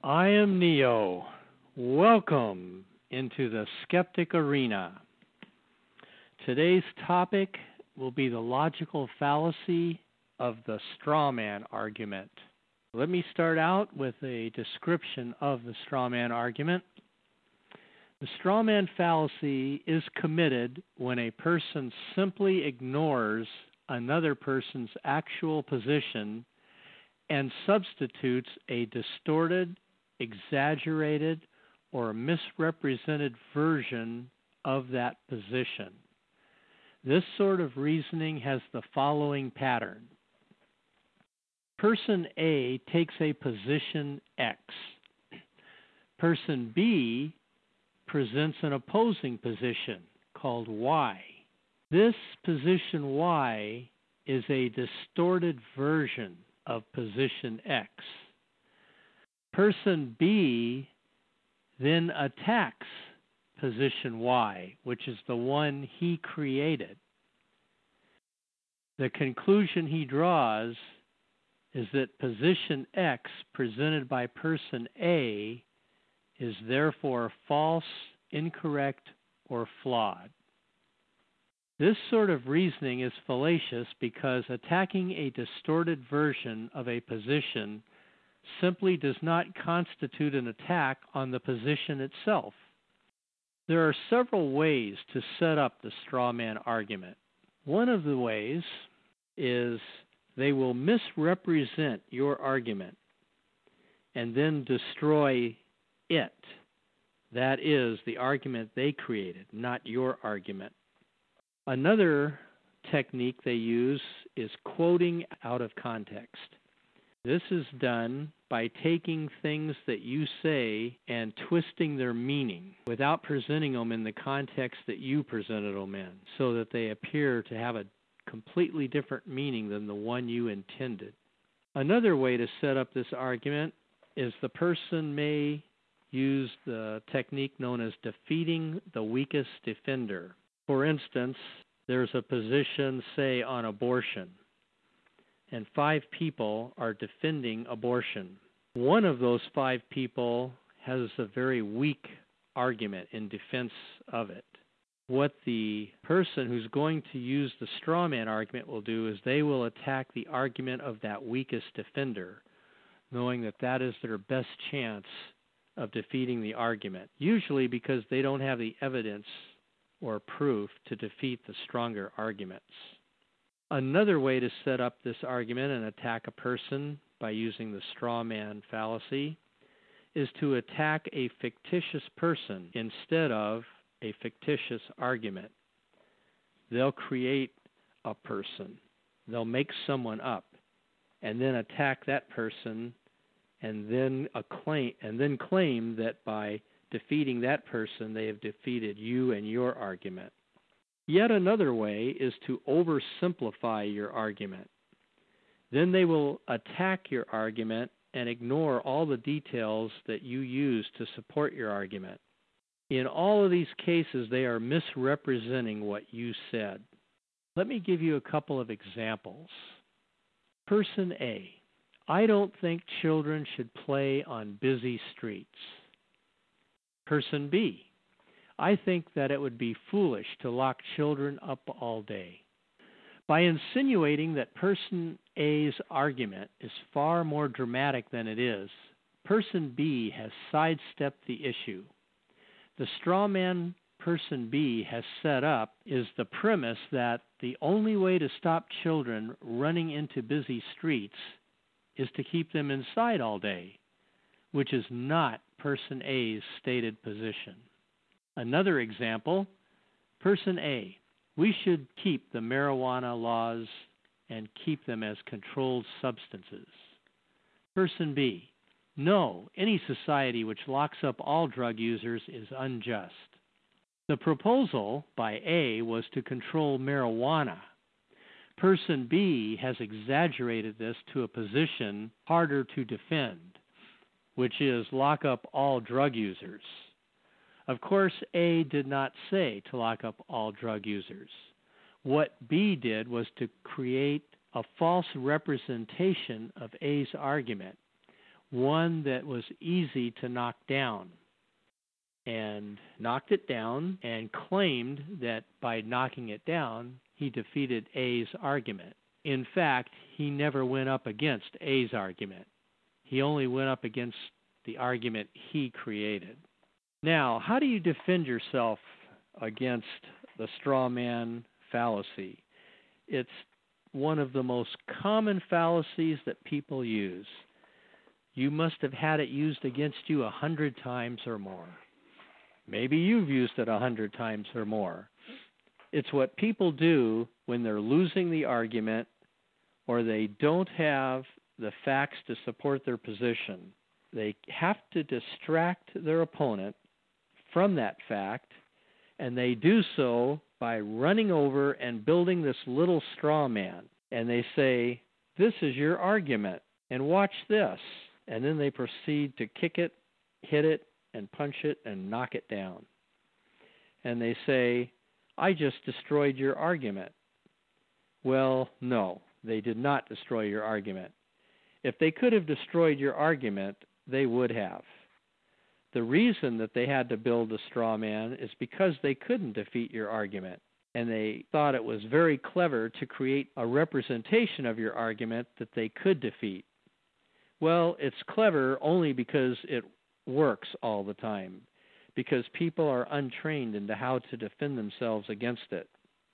I am Neo. Welcome into the Skeptic Arena. Today's topic will be the logical fallacy of the straw man argument. Let me start out with a description of the straw man argument. The straw man fallacy is committed when a person simply ignores another person's actual position and substitutes a distorted, exaggerated, or misrepresented version of that position. This sort of reasoning has the following pattern. Person A takes a position X. Person B presents an opposing position called Y. This position Y is a distorted version of position X. Person B then attacks position Y, which is the one he created. The conclusion he draws is that position X presented by person A is therefore false, incorrect, or flawed. This sort of reasoning is fallacious because attacking a distorted version of a position simply does not constitute an attack on the position itself. There are several ways to set up the straw man argument. One of the ways is they will misrepresent your argument and then destroy it. That is the argument they created, not your argument. Another technique they use is quoting out of context. This is done by taking things that you say and twisting their meaning without presenting them in the context that you presented them in, so that they appear to have a completely different meaning than the one you intended. Another way to set up this argument is the person may use the technique known as defeating the weakest defender. For instance, there's a position, say, on abortion, and 5 people are defending abortion. One of those 5 people has a very weak argument in defense of it. What the person who's going to use the straw man argument will do is they will attack the argument of that weakest defender, knowing that that is their best chance of defeating the argument, usually because they don't have the evidence or proof to defeat the stronger arguments. Another way to set up this argument and attack a person by using the straw man fallacy is to attack a fictitious person instead of a fictitious argument. They'll create a person. They'll make someone up and then attack that person and then claim that by defeating that person they have defeated you and your argument. Yet another way is to oversimplify your argument. Then they will attack your argument and ignore all the details that you use to support your argument. In all of these cases, they are misrepresenting what you said. Let me give you a couple of examples. Person A: I don't think children should play on busy streets. Person B: I think that it would be foolish to lock children up all day. By insinuating that person A's argument is far more dramatic than it is, person B has sidestepped the issue. The straw man person B has set up is the premise that the only way to stop children running into busy streets is to keep them inside all day, which is not person A's stated position. Another example, person A: we should keep the marijuana laws and keep them as controlled substances. Person B: no, any society which locks up all drug users is unjust. The proposal by A was to control marijuana. Person B has exaggerated this to a position harder to defend, which is lock up all drug users. Of course, A did not say to lock up all drug users. What B did was to create a false representation of A's argument, one that was easy to knock down, and knocked it down and claimed that by knocking it down, he defeated A's argument. In fact, he never went up against A's argument. He only went up against the argument he created. Now, how do you defend yourself against the straw man fallacy? It's one of the most common fallacies that people use. You must have had it used against you 100 times or more. Maybe you've used it 100 times or more. It's what people do when they're losing the argument or they don't have the facts to support their position. They have to distract their opponent from that fact, and they do so by running over and building this little straw man. And they say, "This is your argument, and watch this." And then they proceed to kick it, hit it, and punch it and knock it down. And they say, "I just destroyed your argument." Well, no, they did not destroy your argument. If they could have destroyed your argument, they would have. The reason that they had to build a straw man is because they couldn't defeat your argument. And they thought it was very clever to create a representation of your argument that they could defeat. Well, it's clever only because it works all the time, because people are untrained into how to defend themselves against it.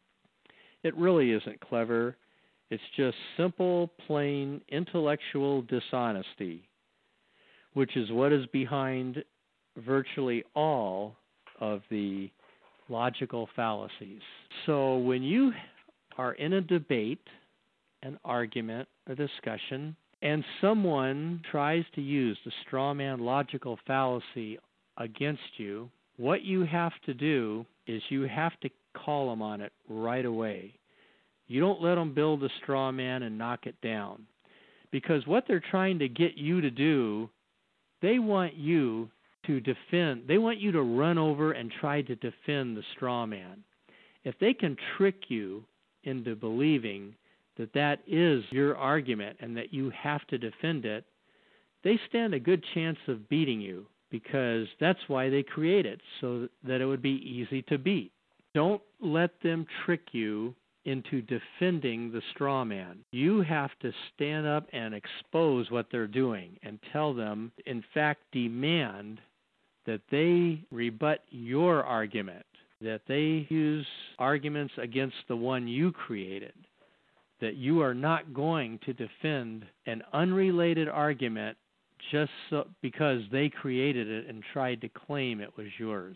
It really isn't clever. It's just simple, plain, intellectual dishonesty, which is what is behind virtually all of the logical fallacies. So when you are in a debate, an argument, a discussion, and someone tries to use the straw man logical fallacy against you, what you have to do is you have to call them on it right away. You don't let them build a straw man and knock it down. Because what they're trying to get you to do, they want you to defend. They want you to run over and try to defend the straw man. If they can trick you into believing that that is your argument and that you have to defend it, they stand a good chance of beating you, because that's why they create it, so that it would be easy to beat. Don't let them trick you into defending the straw man. You have to stand up and expose what they're doing and tell them, in fact, demand that they rebut your argument, that they use arguments against the one you created, that you are not going to defend an unrelated argument just because they created it and tried to claim it was yours.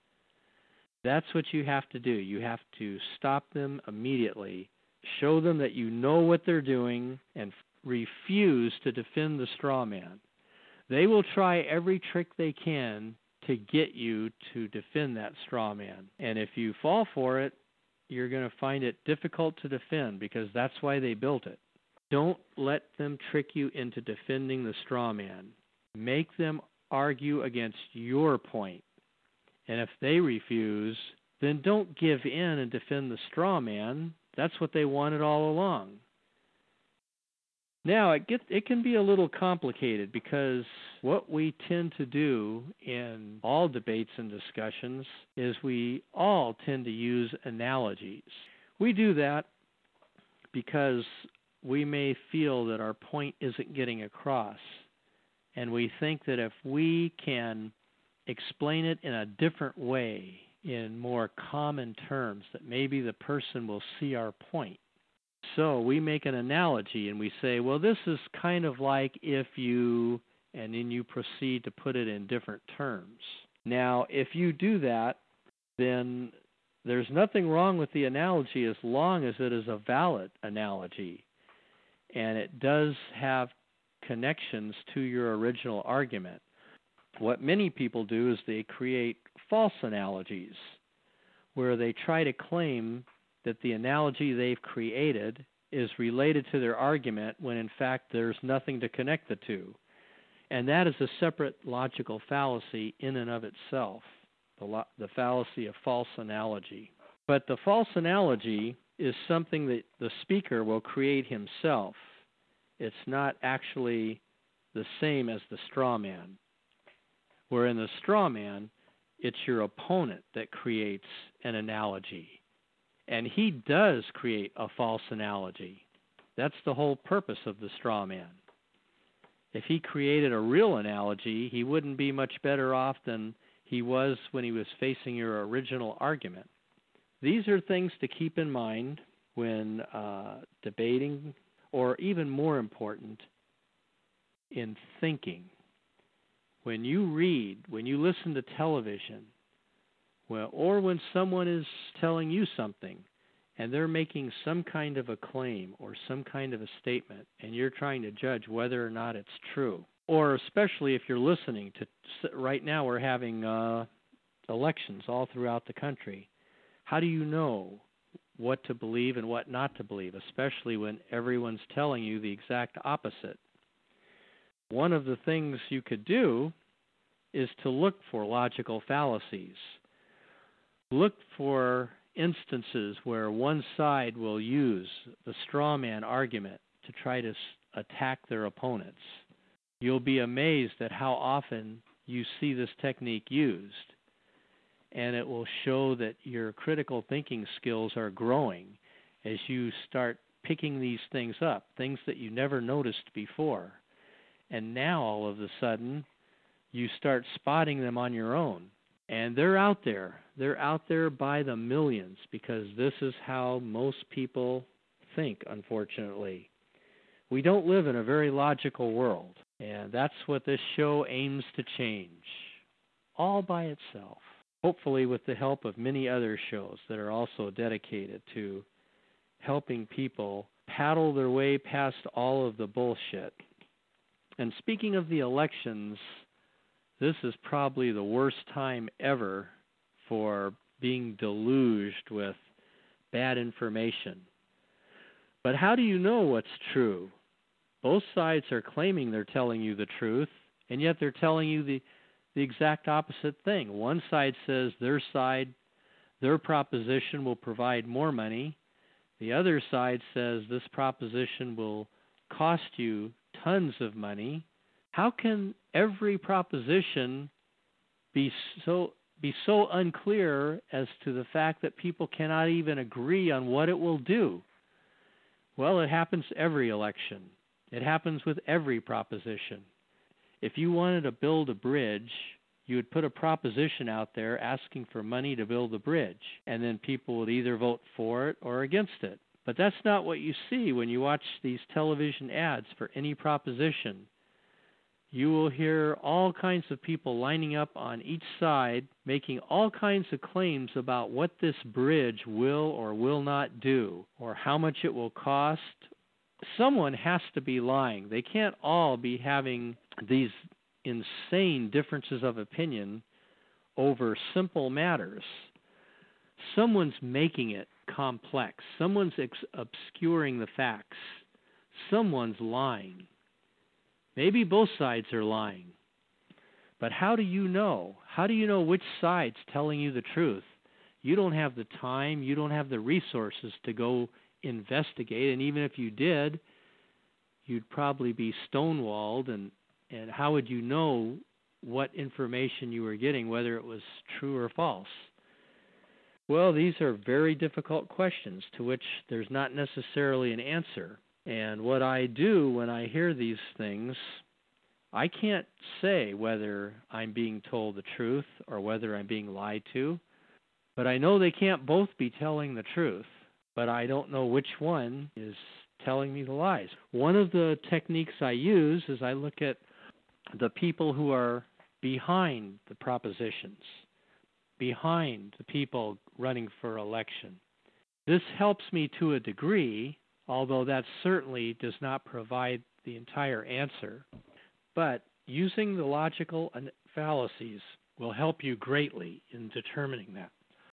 That's what you have to do. You have to stop them immediately, show them that you know what they're doing, and refuse to defend the straw man. They will try every trick they can to get you to defend that straw man. And if you fall for it, you're going to find it difficult to defend, because that's why they built it. Don't let them trick you into defending the straw man. Make them argue against your point. And if they refuse, then don't give in and defend the straw man. That's what they wanted all along. Now, it can be a little complicated, because what we tend to do in all debates and discussions is we all tend to use analogies. We do that because we may feel that our point isn't getting across, and we think that if we can explain it in a different way, in more common terms, that maybe the person will see our point. So we make an analogy and we say, well, this is kind of like if you, and then you proceed to put it in different terms. Now, if you do that, then there's nothing wrong with the analogy as long as it is a valid analogy and it does have connections to your original argument. What many people do is they create false analogies where they try to claim that the analogy they've created is related to their argument when in fact there's nothing to connect the two. And that is a separate logical fallacy in and of itself, the fallacy of false analogy. But the false analogy is something that the speaker will create himself. It's not actually the same as the straw man. Where in the straw man, it's your opponent that creates an analogy. And he does create a false analogy. That's the whole purpose of the straw man. If he created a real analogy, he wouldn't be much better off than he was when he was facing your original argument. These are things to keep in mind when debating, or even more important, in thinking. When you read, when you listen to television, or when someone is telling you something and they're making some kind of a claim or some kind of a statement and you're trying to judge whether or not it's true, or especially if you're listening to, right now we're having elections all throughout the country. How do you know what to believe and what not to believe, especially when everyone's telling you the exact opposite? One of the things you could do is to look for logical fallacies. Look for instances where one side will use the straw man argument to try to attack their opponents. You'll be amazed at how often you see this technique used, and it will show that your critical thinking skills are growing as you start picking these things up, things that you never noticed before. And now all of a sudden, you start spotting them on your own. And they're out there. They're out there by the millions because this is how most people think, unfortunately. We don't live in a very logical world, and that's what this show aims to change, all by itself. Hopefully with the help of many other shows that are also dedicated to helping people paddle their way past all of the bullshit. And speaking of the elections, this is probably the worst time ever for being deluged with bad information. But how do you know what's true? Both sides are claiming they're telling you the truth, and yet they're telling you the exact opposite thing. One side says their side, their proposition will provide more money. The other side says this proposition will cost you tons of money. How can every proposition be so unclear as to the fact that people cannot even agree on what it will do? Well, it happens every election. It happens with every proposition. If you wanted to build a bridge, you would put a proposition out there asking for money to build the bridge, and then people would either vote for it or against it. But that's not what you see when you watch these television ads for any proposition. You will hear all kinds of people lining up on each side, making all kinds of claims about what this bridge will or will not do, or how much it will cost. Someone has to be lying. They can't all be having these insane differences of opinion over simple matters. Someone's making it complex. Someone's obscuring the facts. Someone's lying. Maybe both sides are lying. But how do you know? How do you know which side's telling you the truth? You don't have the time, you don't have the resources to go investigate, and even if you did, you'd probably be stonewalled, and how would you know what information you were getting, whether it was true or false? Well, these are very difficult questions to which there's not necessarily an answer. And what I do when I hear these things, I can't say whether I'm being told the truth or whether I'm being lied to, but I know they can't both be telling the truth, but I don't know which one is telling me the lies. One of the techniques I use is I look at the people who are behind the propositions, behind the people running for election. This helps me to a degree, although that certainly does not provide the entire answer. But using the logical fallacies will help you greatly in determining that.